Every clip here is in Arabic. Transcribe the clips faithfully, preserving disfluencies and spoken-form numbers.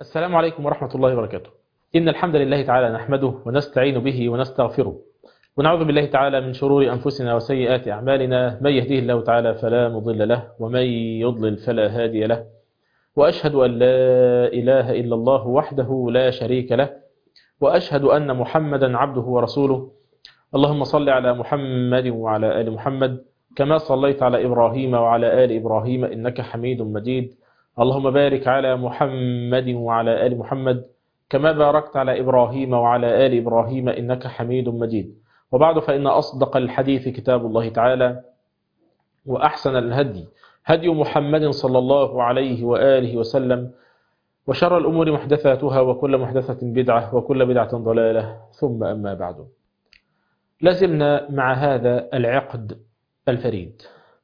السلام عليكم ورحمة الله وبركاته. إن الحمد لله تعالى نحمده ونستعين به ونستغفره ونعوذ بالله تعالى من شرور أنفسنا وسيئات أعمالنا، من يهديه الله تعالى فلا مضل له ومن يضلل فلا هادي له، وأشهد أن لا إله إلا الله وحده لا شريك له، وأشهد أن محمدا عبده ورسوله. اللهم صل على محمد وعلى آل محمد كما صليت على إبراهيم وعلى آل إبراهيم إنك حميد مجيد. اللهم بارك على محمد وعلى آل محمد كما باركت على إبراهيم وعلى آل إبراهيم إنك حميد مجيد. وبعد، فإن أصدق الحديث كتاب الله تعالى، وأحسن الهدي هدي محمد صلى الله عليه وآله وسلم، وشر الأمور محدثاتها وكل محدثة بدعة وكل بدعة ضلالة، ثم أما بعد. لازلنا مع هذا العقد الفريد،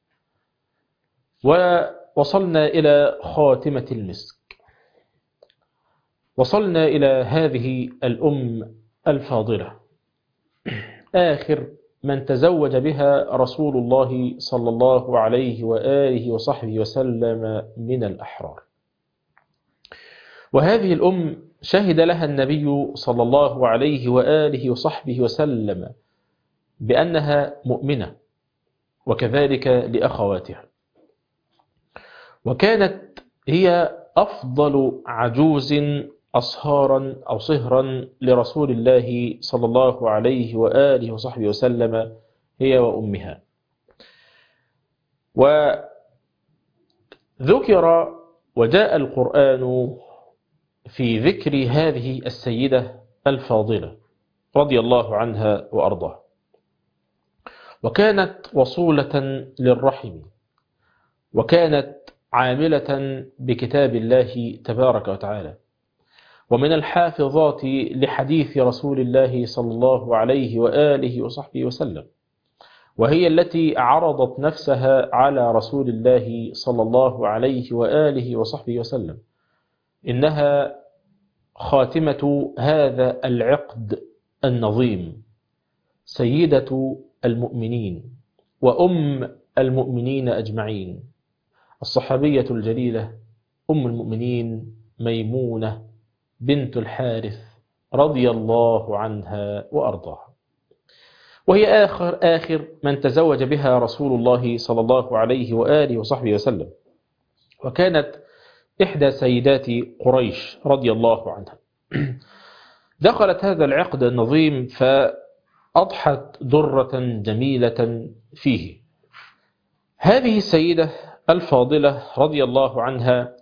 ووصلنا إلى خاتمة المسك، وصلنا إلى هذه الأم الفاضلة، آخر من تزوج بها رسول الله صلى الله عليه وآله وصحبه وسلم من الأحرار. وهذه الأم شهد لها النبي صلى الله عليه وآله وصحبه وسلم بأنها مؤمنة، وكذلك لأخواتها، وكانت هي أفضل عجوز أصهارا أو صهرا لرسول الله صلى الله عليه وآله وصحبه وسلم، هي وأمها. وذكر وجاء القرآن في ذكر هذه السيدة الفاضلة رضي الله عنها وأرضاها، وكانت وصولة للرحم، وكانت عاملة بكتاب الله تبارك وتعالى، ومن الحافظات لحديث رسول الله صلى الله عليه وآله وصحبه وسلم، وهي التي عرضت نفسها على رسول الله صلى الله عليه وآله وصحبه وسلم. إنها خاتمة هذا العقد النظيم، سيدة المؤمنين وأم المؤمنين أجمعين، الصحابية الجليلة أم المؤمنين ميمونة بنت الحارث رضي الله عنها وأرضاها، وهي آخر آخر من تزوج بها رسول الله صلى الله عليه وآله وصحبه وسلم، وكانت إحدى سيدات قريش رضي الله عنها. دخلت هذا العقد النظيم فأضحت درة جميلة فيه. هذه السيدة الفاضلة رضي الله عنها،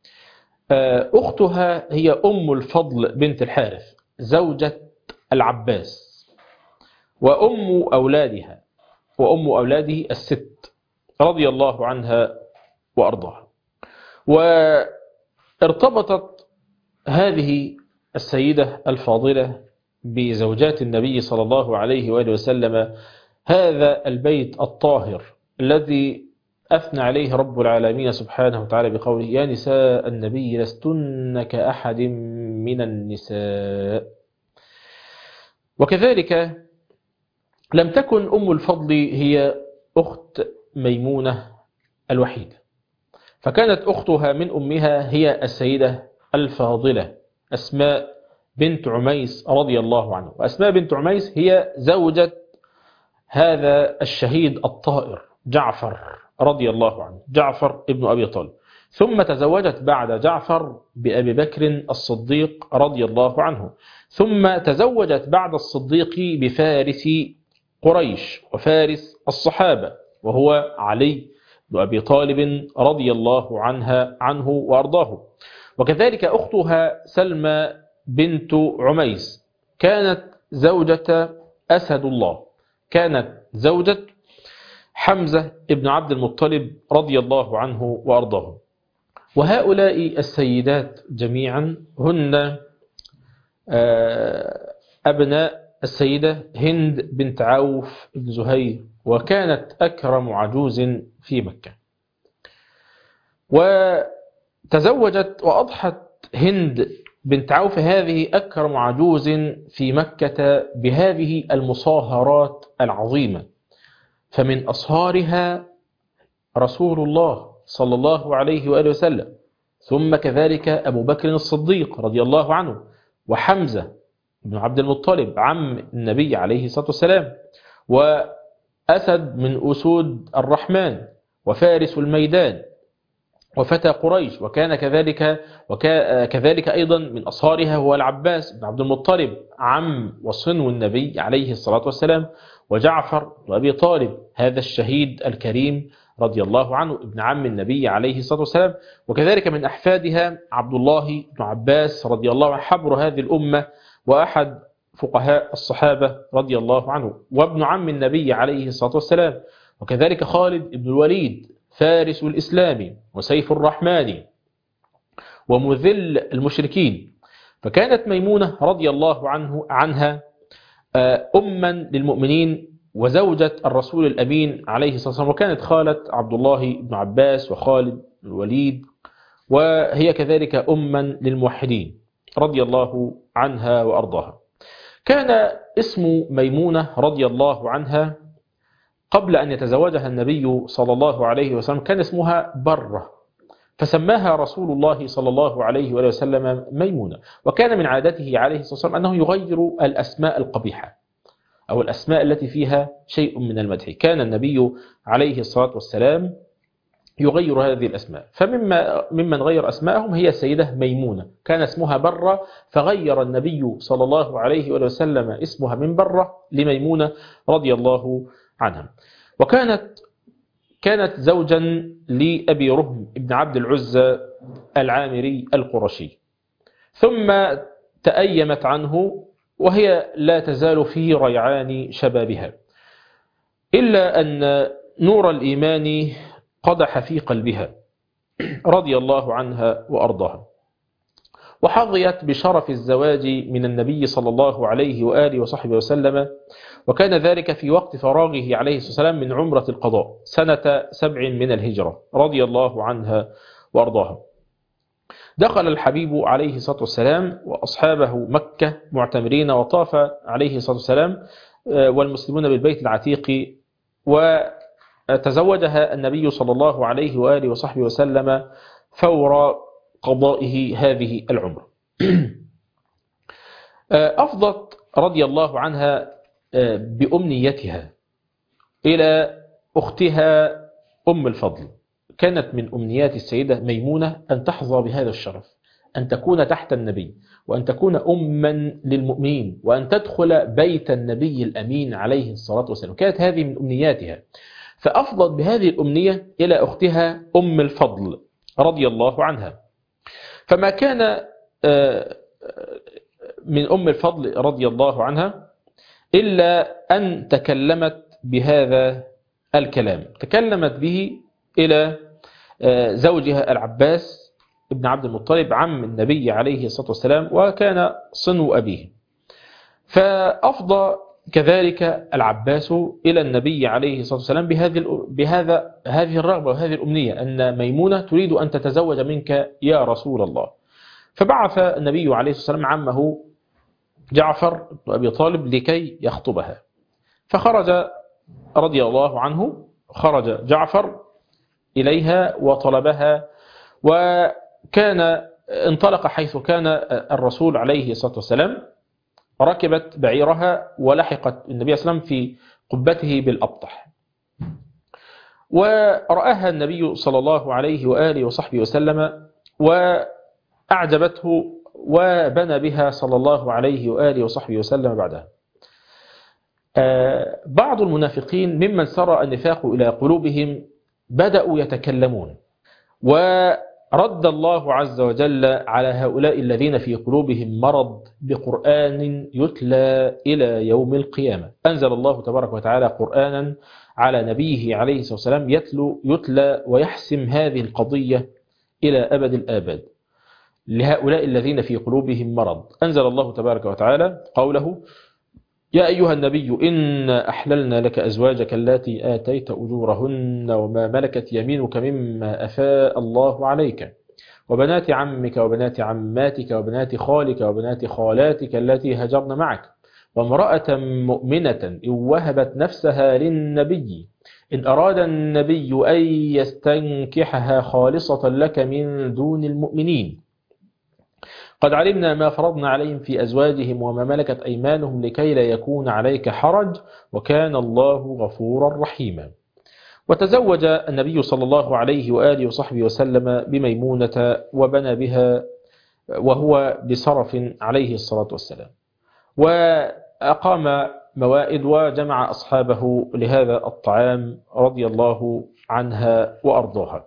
أختها هي أم الفضل بنت الحارث زوجة العباس، وأم أولادها وأم أولاده الست رضي الله عنها وأرضاها. وارتبطت هذه السيدة الفاضلة بزوجات النبي صلى الله عليه وآله وسلم، هذا البيت الطاهر الذي أثنى عليه رب العالمين سبحانه وتعالى بقوله: يا نساء النبي لستن كأحد من النساء. وكذلك لم تكن أم الفضل هي أخت ميمونة الوحيدة، فكانت أختها من أمها هي السيدة الفاضلة أسماء بنت عميس رضي الله عنه. وأسماء بنت عميس هي زوجة هذا الشهيد الطائر جعفر رضي الله عنه، جعفر ابن أبي طالب، ثم تزوجت بعد جعفر بأبي بكر الصديق رضي الله عنه، ثم تزوجت بعد الصديق بفارس قريش وفارس الصحابة، وهو علي بن أبي طالب رضي الله عنها عنه وأرضاه. وكذلك أختها سلمى بنت عميس كانت زوجة أسد الله، كانت زوجة حمزة ابن عبد المطلب رضي الله عنه وأرضاه. وهؤلاء السيدات جميعا هن أبناء السيدة هند بنت عوف بن زهير، وكانت أكرم عجوز في مكة. وتزوجت وأضحت هند بنت عوف هذه أكرم عجوز في مكة بهذه المصاهرات العظيمة، فمن أصهارها رسول الله صلى الله عليه وآله وسلم، ثم كذلك أبو بكر الصديق رضي الله عنه، وحمزة بن عبد المطلب عم النبي عليه الصلاة والسلام، وأسد من أسود الرحمن، وفارس الميدان، وفتى قريش، وكان كذلك وكذلك أيضا من أصهارها هو العباس بن عبد المطلب عم وصنو النبي عليه الصلاة والسلام، وجعفر وأبي طالب هذا الشهيد الكريم رضي الله عنه ابن عم النبي عليه الصلاة والسلام، وكذلك من أحفادها عبد الله بن عباس رضي الله عنه حبر هذه الأمة وأحد فقهاء الصحابة رضي الله عنه، وابن عم النبي عليه الصلاة والسلام، وكذلك خالد بن الوليد فارس الإسلام وسيف الرحمن ومذل المشركين. فكانت ميمونة رضي الله عنه عنها أما للمؤمنين وزوجة الرسول الأمين عليه الصلاة والسلام، وكانت خالة عبد الله بن عباس وخالد بن الوليد، وهي كذلك أما للموحدين رضي الله عنها وأرضاها. كان اسم ميمونة رضي الله عنها قبل أن يتزوجها النبي صلى الله عليه وسلم كان اسمها برة، فسماها رسول الله صلى الله عليه وسلم ميمونة. وكان من عادته عليه الصلاة والسلام أنه يغير الأسماء القبيحة أو الأسماء التي فيها شيء من المدح. كان النبي عليه الصلاة والسلام يغير هذه الأسماء، فمما ممن غير أسماءهم هي السيدة ميمونة، كان اسمها برة، فغير النبي صلى الله عليه وسلم اسمها من برة لميمونة رضي الله عنها. وكانت كانت زوجا لأبي رهم ابن عبد العزى العامري القرشي، ثم تأيمت عنه وهي لا تزال في ريعان شبابها، إلا أن نور الإيمان قدح في قلبها رضي الله عنها وأرضاها، وحظيت بشرف الزواج من النبي صلى الله عليه وآله وصحبه وسلم، وكان ذلك في وقت فراغه عليه الصلاة والسلام من عمرة القضاء سنة سبع من الهجرة رضي الله عنها وأرضاها. دخل الحبيب عليه الصلاة والسلام وأصحابه مكة معتمرين، وطاف عليه الصلاة والسلام والمسلمون بالبيت العتيق، وتزوجها النبي صلى الله عليه وآله وصحبه وسلم فور قضائه هذه العمرة. أفضت رضي الله عنها بأمنيتها إلى أختها أم الفضل. كانت من أمنيات السيدة ميمونة أن تحظى بهذا الشرف، أن تكون تحت النبي، وأن تكون أما للمؤمنين، وأن تدخل بيت النبي الأمين عليه الصلاة والسلام. كانت هذه من أمنياتها، فأفضت بهذه الأمنية إلى أختها أم الفضل رضي الله عنها. فما كان من أم الفضل رضي الله عنها إلا أن تكلمت بهذا الكلام، تكلمت به إلى زوجها العباس ابن عبد المطلب عم النبي عليه الصلاة والسلام، وكان صنو أبيه. فأفضى كذلك العباس إلى النبي عليه الصلاة والسلام بهذه بهذا هذه الرغبة وهذه الأمنية، أن ميمونة تريد أن تتزوج منك يا رسول الله. فبعث النبي عليه الصلاة والسلام عمه جعفر بن أبي طالب لكي يخطبها، فخرج رضي الله عنه، خرج جعفر إليها وطلبها، وكان انطلق حيث كان الرسول عليه الصلاة والسلام، ركبت بعيرها ولحقت النبي صلى الله عليه وسلم في قبته بالأبطح، ورآها النبي صلى الله عليه وآله وصحبه وسلم وأعجبته، وبنى بها صلى الله عليه وآله وصحبه وسلم بعدها. بعض المنافقين ممن سرى النفاق إلى قلوبهم بدأوا يتكلمون، ورد الله عز وجل على هؤلاء الذين في قلوبهم مرض بقرآن يتلى إلى يوم القيامة. أنزل الله تبارك وتعالى قرآنا على نبيه عليه الصلاة والسلام يتلو يتلى ويحسم هذه القضية إلى أبد الآباد لهؤلاء الذين في قلوبهم مرض. أنزل الله تبارك وتعالى قوله: يا أيها النبي إنا أحللنا لك أزواجك التي آتيت أجورهن وما ملكت يمينك مما أفاء الله عليك وبنات عمك وبنات عماتك وبنات خالك وبنات خالاتك التي هجرن معك وامرأة مؤمنة إن وهبت نفسها للنبي إن أراد النبي أن يستنكحها خالصة لك من دون المؤمنين قد علمنا ما فرضنا عليهم في أزواجهم وما ملكت أيمانهم لكي لا يكون عليك حرج وكان الله غفورا رحيما. وتزوج النبي صلى الله عليه وآله وصحبه وسلم بميمونة وبنى بها وهو بصرف عليه الصلاة والسلام، وأقام موائد وجمع أصحابه لهذا الطعام رضي الله عنها وأرضاها.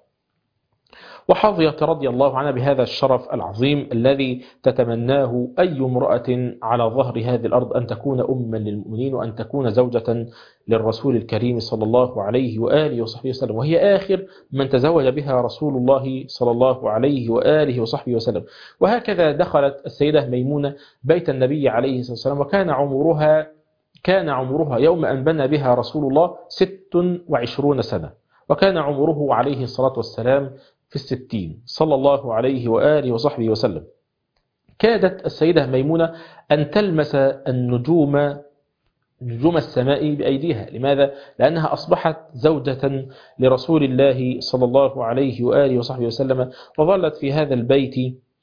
وحظيت رضي الله عنها بهذا الشرف العظيم الذي تتمناه أي امرأة على ظهر هذه الأرض، أن تكون أما للمؤمنين وأن تكون زوجة للرسول الكريم صلى الله عليه وآله وصحبه وسلم، وهي آخر من تزوج بها رسول الله صلى الله عليه وآله وصحبه وسلم. وهكذا دخلت السيدة ميمونة بيت النبي عليه الصلاة والسلام، وكان عمرها كان عمرها يوم أن بنى بها رسول الله ست وعشرون سنة، وكان عمره عليه الصلاة والسلام في الستين صلى الله عليه وآله وصحبه وسلم. كادت السيدة ميمونة أن تلمس النجوم نجوم السماء بأيديها. لماذا؟ لأنها أصبحت زوجة لرسول الله صلى الله عليه وآله وصحبه وسلم، وظلت في هذا البيت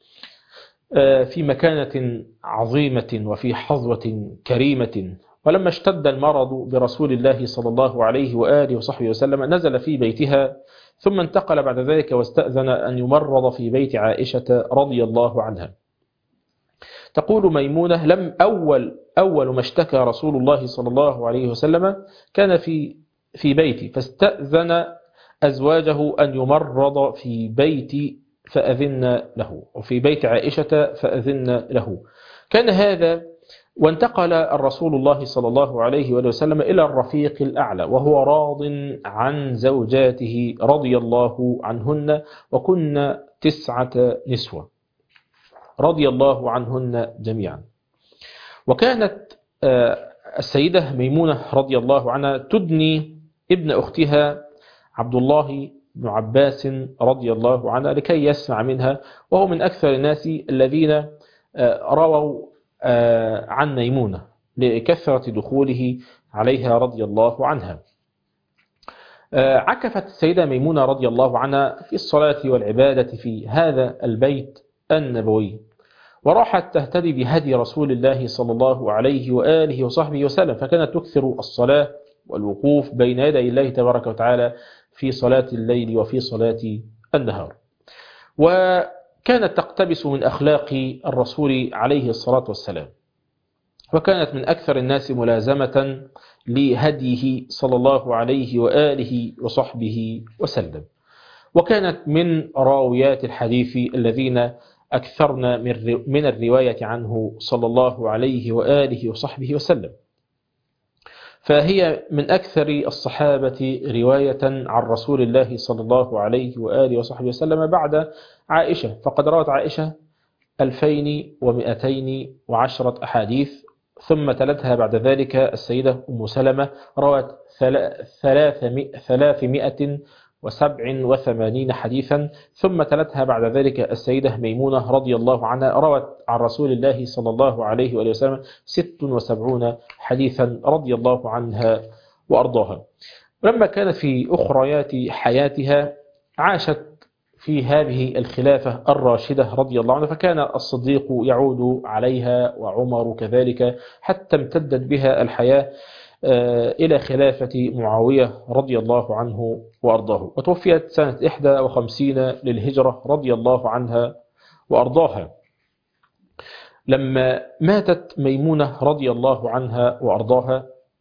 في مكانة عظيمة وفي حظوة كريمة. ولما اشتد المرض برسول الله صلى الله عليه وآله وصحبه وسلم نزل في بيتها، ثم انتقل بعد ذلك واستأذن أن يمرض في بيت عائشة رضي الله عنها. تقول ميمونة: لم أول أول ما اشتكى رسول الله صلى الله عليه وسلم كان في في بيتي، فاستأذن أزواجه أن يمرض في بيتي فأذن له، وفي بيت عائشة فأذن له. كان هذا وانتقل الرسول الله صلى الله عليه وسلم إلى الرفيق الأعلى، وهو راض عن زوجاته رضي الله عنهن، وكن تسعة نسوة رضي الله عنهن جميعا. وكانت السيدة ميمونة رضي الله عنها تدني ابن أختها عبد الله بن عباس رضي الله عنها لكي يسمع منها، وهو من أكثر الناس الذين رووا عن ميمونة لكثرة دخوله عليها رضي الله عنها. عكفت السيدة ميمونة رضي الله عنها في الصلاة والعبادة في هذا البيت النبوي، وراحت تهتدي بهدي رسول الله صلى الله عليه وآله وصحبه وسلم، فكانت تكثر الصلاة والوقوف بين يدي الله تبارك وتعالى في صلاة الليل وفي صلاة النهار. وكانت تقتبس من أخلاق الرسول عليه الصلاة والسلام، وكانت من أكثر الناس ملازمة لهديه صلى الله عليه وآله وصحبه وسلم. وكانت من راويات الحديث الذين أكثرنا من الرواية عنه صلى الله عليه وآله وصحبه وسلم، فهي من أكثر الصحابة رواية عن رسول الله صلى الله عليه وآله وصحبه وسلم بعد عائشة، فقد روت عائشة ألفين ومئتين وعشرة أحاديث، ثم تلتها بعد ذلك السيدة أم سلمة روت ثلاثمائة وسبع وثمانين حديثا، ثم تلتها بعد ذلك السيدة ميمونة رضي الله عنها روت عن رسول الله صلى الله عليه وآله وسلم ست وسبعين حديثا رضي الله عنها وأرضاها. ولما كانت في أخريات حياتها عاشت في هذه الخلافة الراشدة رضي الله عنها، فكان الصديق يعود عليها وعمر كذلك، حتى امتدت بها الحياة إلى خلافة معاوية رضي الله عنه وأرضاه، وتوفيت سنة إحدى وخمسين للهجرة رضي الله عنها وأرضاها. لما ماتت ميمونة رضي الله عنها وأرضاها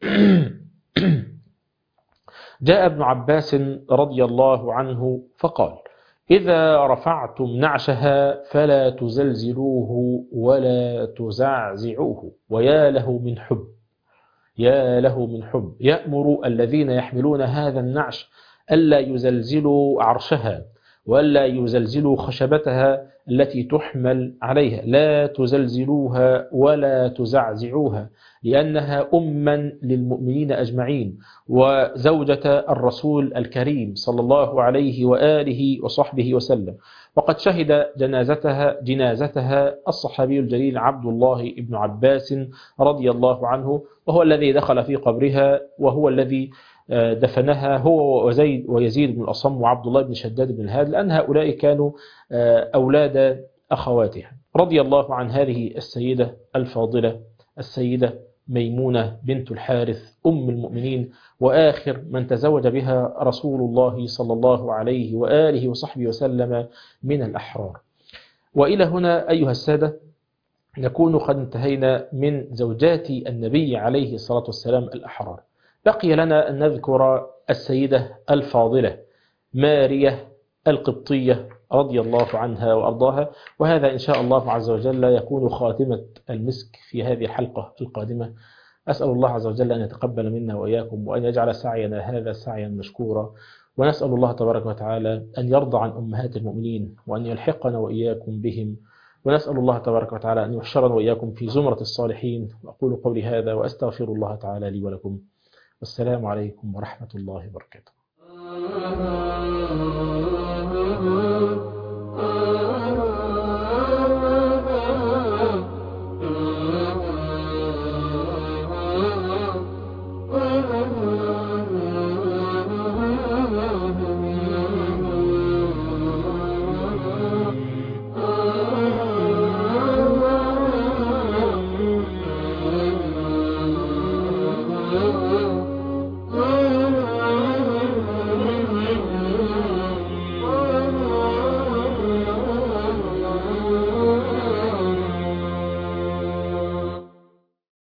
جاء ابن عباس رضي الله عنه فقال: إذا رفعتم نعشها فلا تزلزلوه ولا تزعزعوه. ويا له من حب يا له من حب يأمر الذين يحملون هذا النعش ألا يزلزلوا عرشها وألا يزلزلوا خشبتها التي تحمل عليها، لا تزلزلوها ولا تزعزعوها، لأنها أما للمؤمنين أجمعين وزوجة الرسول الكريم صلى الله عليه وآله وصحبه وسلم. وقد شهد جنازتها جنازتها الصحابي الجليل عبد الله بن عباس رضي الله عنه، وهو الذي دخل في قبرها، وهو الذي دفنها هو وزيد ويزيد بن الأصم وعبد الله بن شداد بن الهاد، لأن هؤلاء كانوا أولاد أخواتها. رضي الله عن هذه السيدة الفاضلة السيدة ميمونة بنت الحارث أم المؤمنين، وآخر من تزوج بها رسول الله صلى الله عليه وآله وصحبه وسلم من الأحرار. وإلى هنا أيها السادة نكون قد انتهينا من زوجات النبي عليه الصلاة والسلام الأحرار. بقي لنا أن نذكر السيدة الفاضلة مارية القبطية رضي الله عنها وأرضاها، وهذا إن شاء الله عز وجل يكون خاتمة المسك في هذه الحلقة القادمة. أسأل الله عز وجل أن يتقبل منا وإياكم، وأن يجعل سعينا هذا سعيا مشكورا، ونسأل الله تبارك وتعالى أن يرضى عن أمهات المؤمنين وأن يلحقنا وإياكم بهم، ونسأل الله تبارك وتعالى أن يحشرنا وإياكم في زمرة الصالحين. وأقول قولي هذا وأستغفر الله تعالى لي ولكم، والسلام عليكم ورحمة الله وبركاته.